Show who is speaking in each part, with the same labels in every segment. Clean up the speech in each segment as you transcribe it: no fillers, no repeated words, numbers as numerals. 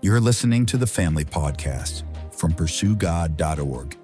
Speaker 1: You're listening to the Family Podcast from PursueGod.org.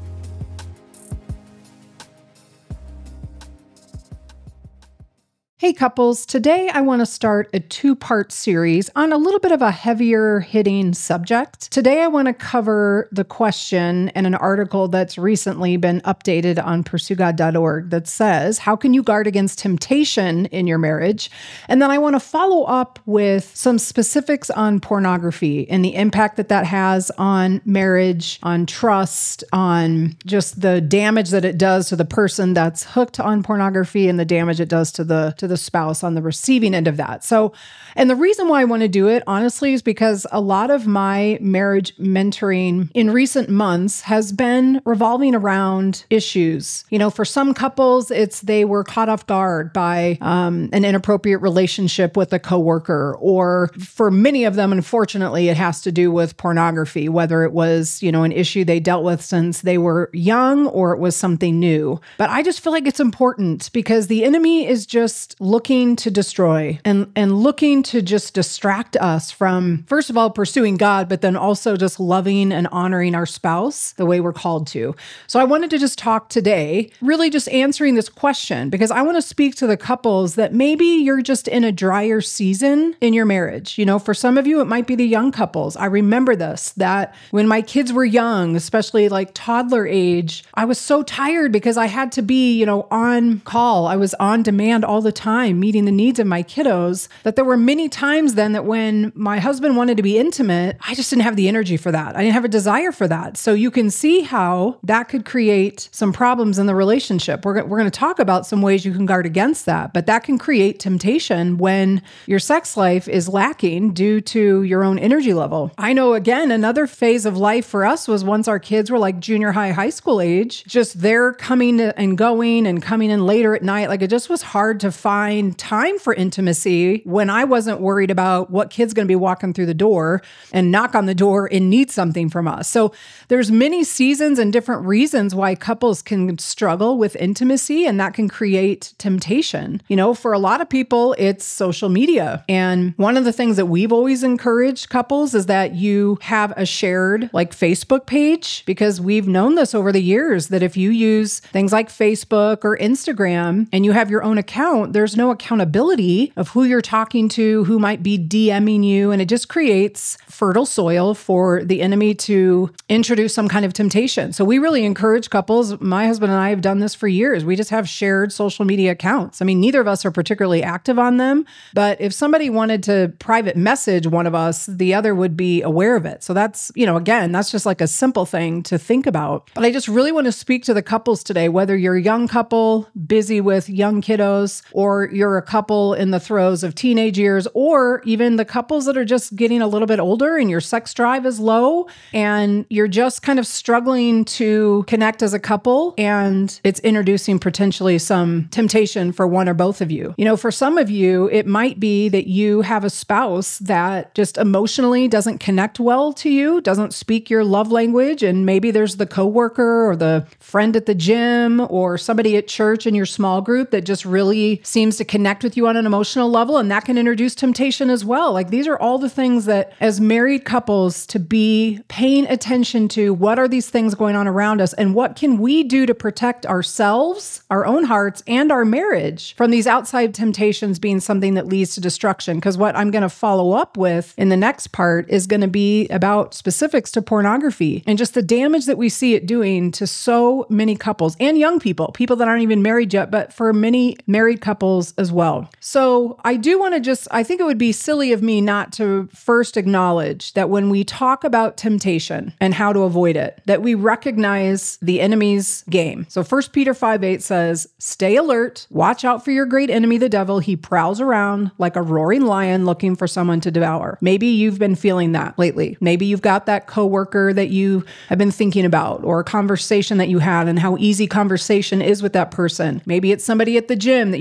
Speaker 2: Hey couples, today I want to start a two-part series on a little bit of a heavier hitting subject. Today I want to cover the question and an article that's recently been updated on PursueGod.org that says, how can you guard against temptation in your marriage? And then I want to follow up with some specifics on pornography and the impact that that has on marriage, on trust, on just the damage that it does to the person that's hooked on pornography and the damage it does to the spouse on the receiving end of that. So, and the reason why I want to do it, honestly, is because a lot of my marriage mentoring in recent months has been revolving around issues. You know, for some couples, it's they were caught off guard by an inappropriate relationship with a coworker, or for many of them, unfortunately, it has to do with pornography, whether it was, you know, an issue they dealt with since they were young or it was something new. But I just feel like it's important because the enemy is just looking to destroy and looking to just distract us from, first of all, pursuing God, but then also just loving and honoring our spouse the way we're called to. So I wanted to just talk today, really just answering this question, because I want to speak to the couples that maybe you're just in a drier season in your marriage. You know, for some of you, it might be the young couples. I remember this, that when my kids were young, especially like toddler age, I was so tired because I had to be, you know, on call. I was on demand all the time, meeting the needs of my kiddos, that there were many times then that when my husband wanted to be intimate, I just didn't have the energy for that. I didn't have a desire for that. So you can see how that could create some problems in the relationship. We're going to talk about some ways you can guard against that, but that can create temptation when your sex life is lacking due to your own energy level. I know, again, another phase of life for us was once our kids were like junior high, high school age, just they're coming and going and coming in later at night. Like it just was hard to find time for intimacy when I wasn't worried about what kid's going to be walking through the door and knock on the door and need something from us. So there's many seasons and different reasons why couples can struggle with intimacy, and that can create temptation. You know, for a lot of people, it's social media. And one of the things that we've always encouraged couples is that you have a shared like Facebook page, because we've known this over the years that if you use things like Facebook or Instagram and you have your own account, there's no accountability of who you're talking to, who might be DMing you, and it just creates fertile soil for the enemy to introduce some kind of temptation. So we really encourage couples. My husband and I have done this for years. We just have shared social media accounts. I mean, neither of us are particularly active on them, but if somebody wanted to private message one of us, the other would be aware of it. So that's, you know, again, that's just like a simple thing to think about. But I just really want to speak to the couples today, whether you're a young couple busy with young kiddos, or you're a couple in the throes of teenage years, or even the couples that are just getting a little bit older and your sex drive is low and you're just kind of struggling to connect as a couple, and it's introducing potentially some temptation for one or both of you. You know, for some of you, it might be that you have a spouse that just emotionally doesn't connect well to you, doesn't speak your love language, and maybe there's the coworker or the friend at the gym or somebody at church in your small group that just really seems to connect with you on an emotional level, and that can introduce temptation as well. Like these are all the things that as married couples to be paying attention to, what are these things going on around us and what can we do to protect ourselves, our own hearts, and our marriage from these outside temptations being something that leads to destruction. Because what I'm going to follow up with in the next part is going to be about specifics to pornography and just the damage that we see it doing to so many couples and young people that aren't even married yet, but for many married couples as well. So I do want to I think it would be silly of me not to first acknowledge that when we talk about temptation and how to avoid it, that we recognize the enemy's game. So 1 Peter 5:8 says, stay alert, watch out for your great enemy, the devil. He prowls around like a roaring lion looking for someone to devour. Maybe you've been feeling that lately. Maybe you've got that coworker that you have been thinking about, or a conversation that you had and how easy conversation is with that person. Maybe it's somebody at the gym that you happen to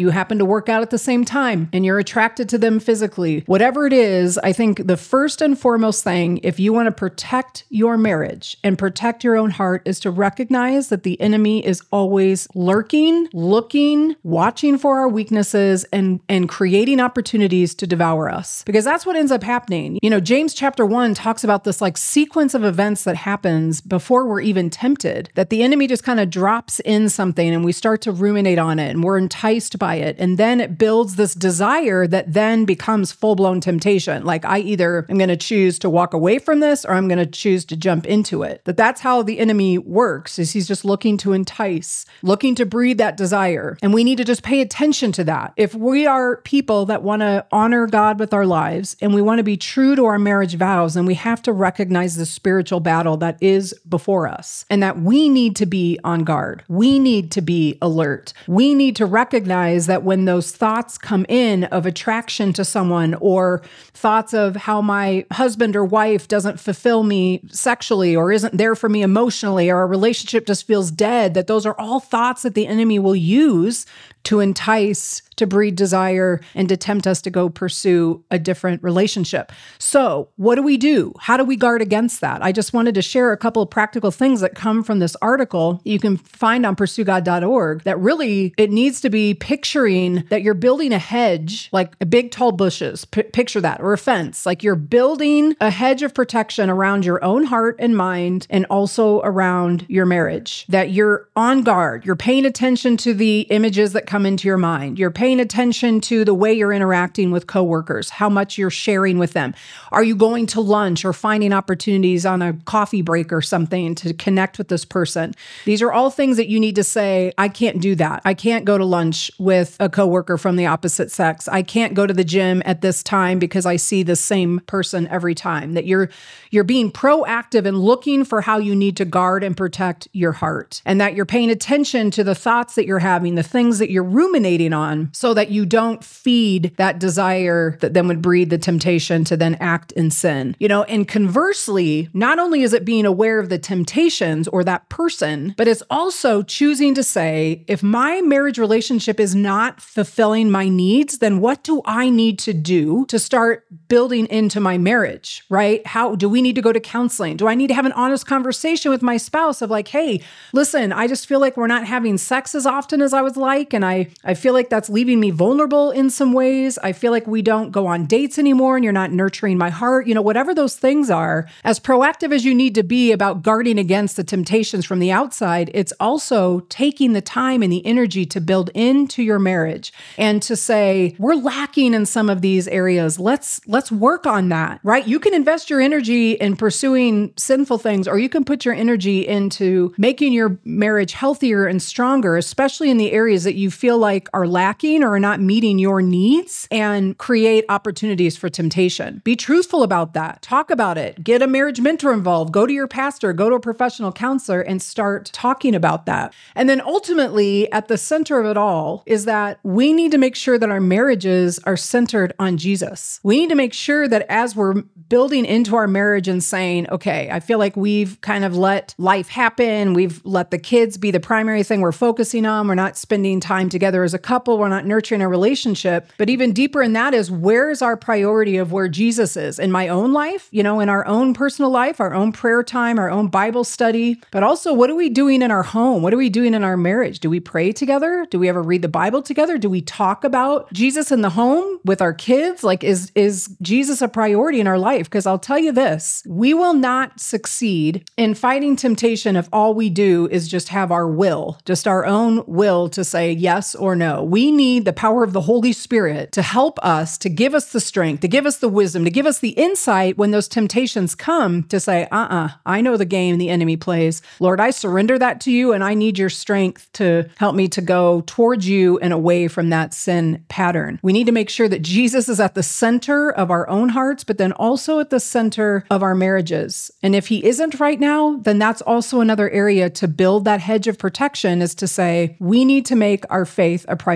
Speaker 2: to work out at the same time and you're attracted to them physically, whatever it is, I think the first and foremost thing, if you want to protect your marriage and protect your own heart, is to recognize that the enemy is always lurking, looking, watching for our weaknesses and creating opportunities to devour us. Because that's what ends up happening. James chapter 1 talks about this like sequence of events that happens before we're even tempted, that the enemy just kind of drops in something and we start to ruminate on it and we're enticed by it. And then it builds this desire that then becomes full-blown temptation. Like I either am going to choose to walk away from this or I'm going to choose to jump into it. That's how the enemy works, is he's just looking to entice, looking to breed that desire. And we need to just pay attention to that. If we are people that want to honor God with our lives and we want to be true to our marriage vows, then we have to recognize the spiritual battle that is before us and that we need to be on guard. We need to be alert. We need to recognize that when those thoughts come in of attraction to someone or thoughts of how my husband or wife doesn't fulfill me sexually or isn't there for me emotionally or our relationship just feels dead, that those are all thoughts that the enemy will use to entice, to breed desire, and to tempt us to go pursue a different relationship. So what do? How do we guard against that? I just wanted to share a couple of practical things that come from this article you can find on pursuegod.org that really, it needs to be picturing that you're building a hedge, like big tall bushes, picture that, or a fence, like you're building a hedge of protection around your own heart and mind and also around your marriage, that you're on guard, you're paying attention to the images that come into your mind. You're paying attention to the way you're interacting with coworkers, how much you're sharing with them. Are you going to lunch or finding opportunities on a coffee break or something to connect with this person? These are all things that you need to say, I can't do that. I can't go to lunch with a coworker from the opposite sex. I can't go to the gym at this time because I see the same person every time. That you're being proactive and looking for how you need to guard and protect your heart, and that you're paying attention to the thoughts that you're having, the things that you're ruminating on, so that you don't feed that desire that then would breed the temptation to then act in sin. And conversely, not only is it being aware of the temptations or that person, but it's also choosing to say, if my marriage relationship is not fulfilling my needs, then what do I need to do to start building into my marriage, right? How do we need to go to counseling? Do I need to have an honest conversation with my spouse of like, hey, listen, I just feel like we're not having sex as often as I would like, and I feel like that's leaving me vulnerable in some ways. I feel like we don't go on dates anymore and you're not nurturing my heart. Whatever those things are, as proactive as you need to be about guarding against the temptations from the outside, it's also taking the time and the energy to build into your marriage and to say, we're lacking in some of these areas. Let's work on that, right? You can invest your energy in pursuing sinful things, or you can put your energy into making your marriage healthier and stronger, especially in the areas that you feel like are lacking or are not meeting your needs, and create opportunities for temptation. Be truthful about that. Talk about it. Get a marriage mentor involved. Go to your pastor, go to a professional counselor and start talking about that. And then ultimately, at the center of it all is that we need to make sure that our marriages are centered on Jesus. We need to make sure that as we're building into our marriage and saying, okay, I feel like we've kind of let life happen. We've let the kids be the primary thing we're focusing on. We're not spending time together as a couple. We're not nurturing a relationship. But even deeper in that is, where is our priority of where Jesus is in my own life, in our own personal life, our own prayer time, our own Bible study, but also what are we doing in our home? What are we doing in our marriage? Do we pray together? Do we ever read the Bible together? Do we talk about Jesus in the home with our kids? Like, is Jesus a priority in our life? Because I'll tell you this, we will not succeed in fighting temptation if all we do is just have our will, just our own will to say yes or no. We need the power of the Holy Spirit to help us, to give us the strength, to give us the wisdom, to give us the insight when those temptations come to say, I know the game the enemy plays. Lord, I surrender that to you, and I need your strength to help me to go towards you and away from that sin pattern. We need to make sure that Jesus is at the center of our own hearts, but then also at the center of our marriages. And if he isn't right now, then that's also another area to build that hedge of protection, is to say, we need to make our faith a priority. And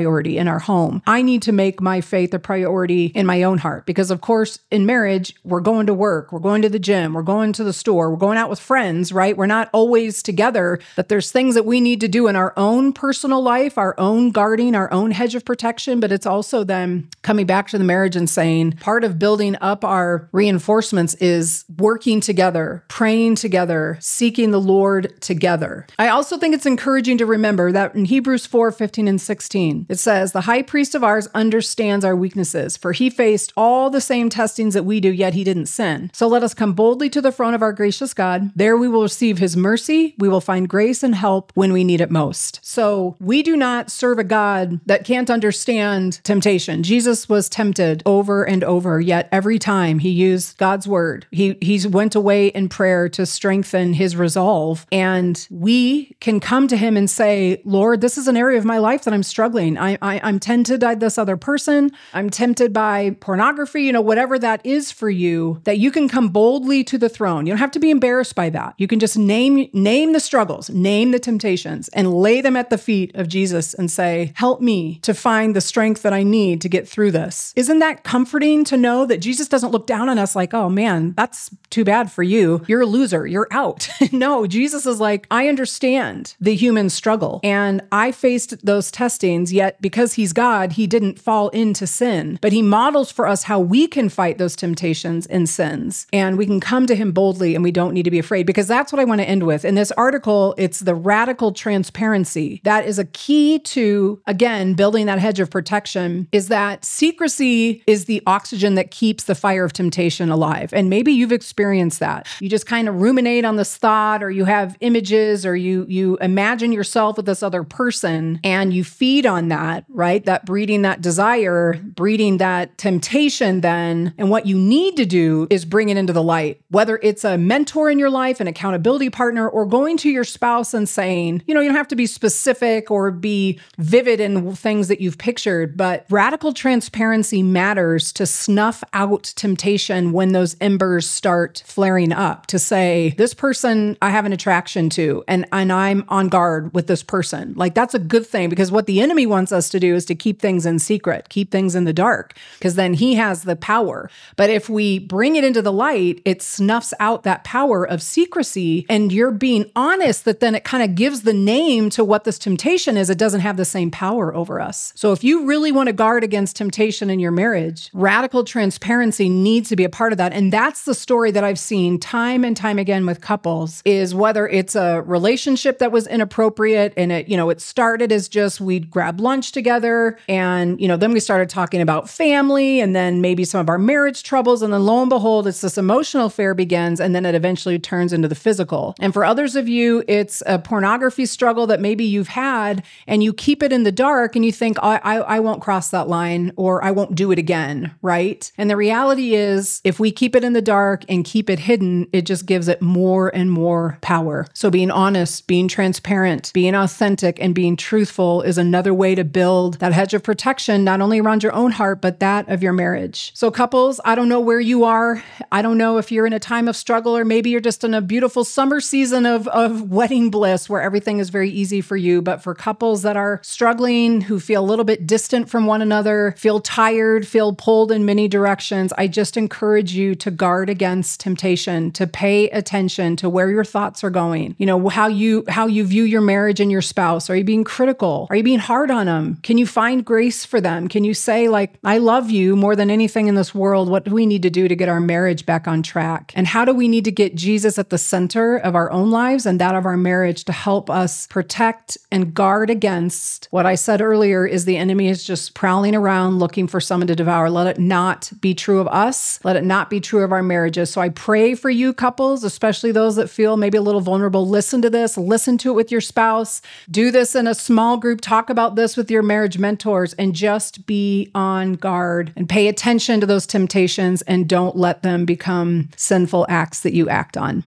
Speaker 2: in our home. I need to make my faith a priority in my own heart because, of course, in marriage, we're going to work, we're going to the gym, we're going to the store, we're going out with friends, right? We're not always together, but there's things that we need to do in our own personal life, our own guarding, our own hedge of protection, but it's also then coming back to the marriage and saying part of building up our reinforcements is working together, praying together, seeking the Lord together. I also think it's encouraging to remember that in Hebrews 4:15 and 16, it says, "The high priest of ours understands our weaknesses, for he faced all the same testings that we do, yet he didn't sin. So let us come boldly to the throne of our gracious God. There we will receive his mercy. We will find grace and help when we need it most." So we do not serve a God that can't understand temptation. Jesus was tempted over and over, yet every time he used God's word. He went away in prayer to strengthen his resolve. And we can come to him and say, "Lord, this is an area of my life that I'm struggling. I'm tempted by this other person. I'm tempted by pornography," whatever that is for you, that you can come boldly to the throne. You don't have to be embarrassed by that. You can just name the struggles, name the temptations, and lay them at the feet of Jesus and say, "Help me to find the strength that I need to get through this." Isn't that comforting to know that Jesus doesn't look down on us like, "Oh man, that's too bad for you. You're a loser. You're out." No, Jesus is like, "I understand the human struggle, and I faced those testings, yet because he's God, he didn't fall into sin, but he models for us how we can fight those temptations and sins, and we can come to him boldly, and we don't need to be afraid," because that's what I want to end with. In this article, it's the radical transparency. That is a key to, again, building that hedge of protection, is that secrecy is the oxygen that keeps the fire of temptation alive. And maybe you've experienced that. You just kind of ruminate on this thought, or you have images, or you imagine yourself with this other person, and you feed on that, right? That breeding that desire, breeding that temptation then. And what you need to do is bring it into the light, whether it's a mentor in your life, an accountability partner, or going to your spouse and saying, you don't have to be specific or be vivid in things that you've pictured, but radical transparency matters to snuff out temptation when those embers start flaring up, to say, this person I have an attraction to, and I'm on guard with this person. Like, that's a good thing, because what the enemy wants us to do is to keep things in secret, keep things in the dark, because then he has the power. But if we bring it into the light, it snuffs out that power of secrecy, and you're being honest, that then it kind of gives the name to what this temptation is. It doesn't have the same power over us. So if you really want to guard against temptation in your marriage, radical transparency needs to be a part of that. And that's the story that I've seen time and time again with couples, is whether it's a relationship that was inappropriate and it started as just we'd grab lunch together, and then we started talking about family and then maybe some of our marriage troubles, and then lo and behold, it's this emotional affair begins, and then it eventually turns into the physical. And for others of you, it's a pornography struggle that maybe you've had, and you keep it in the dark and you think, I won't cross that line, or I won't do it again, right? And the reality is, if we keep it in the dark and keep it hidden, it just gives it more and more power. So being honest, being transparent, being authentic, and being truthful is another way to build that hedge of protection, not only around your own heart, but that of your marriage. So couples, I don't know where you are. I don't know if you're in a time of struggle, or maybe you're just in a beautiful summer season of wedding bliss where everything is very easy for you. But for couples that are struggling, who feel a little bit distant from one another, feel tired, feel pulled in many directions, I just encourage you to guard against temptation, to pay attention to where your thoughts are going. How you view your marriage and your spouse. Are you being critical? Are you being hard on them? Can you find grace for them? Can you say, I love you more than anything in this world? What do we need to do to get our marriage back on track? And how do we need to get Jesus at the center of our own lives and that of our marriage to help us protect and guard against what I said earlier, is the enemy is just prowling around looking for someone to devour. Let it not be true of us. Let it not be true of our marriages. So I pray for you couples, especially those that feel maybe a little vulnerable. Listen to this, listen to it with your spouse, do this in a small group, talk about this with your marriage mentors, and just be on guard and pay attention to those temptations, and don't let them become sinful acts that you act on.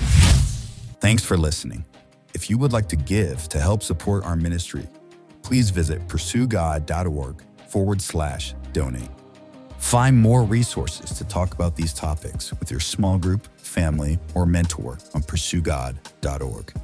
Speaker 1: Thanks for listening. If you would like to give to help support our ministry, please visit pursuegod.org/donate. Find more resources to talk about these topics with your small group, family, or mentor on pursuegod.org.